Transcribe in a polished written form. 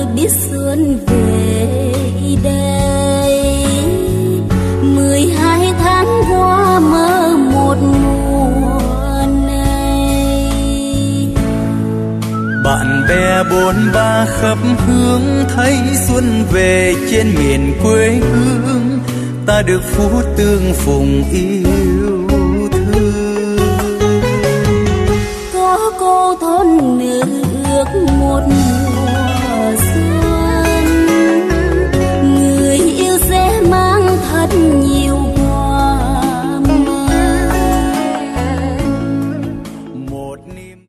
biết xuân về đây. 12 tháng qua mơ một mùa này. Bạn bè bôn ba khắp hướng thấy xuân về trên miền quê hương. Ta được phú tương phùng yêu thương. Có cô thôn nữ ước một mùa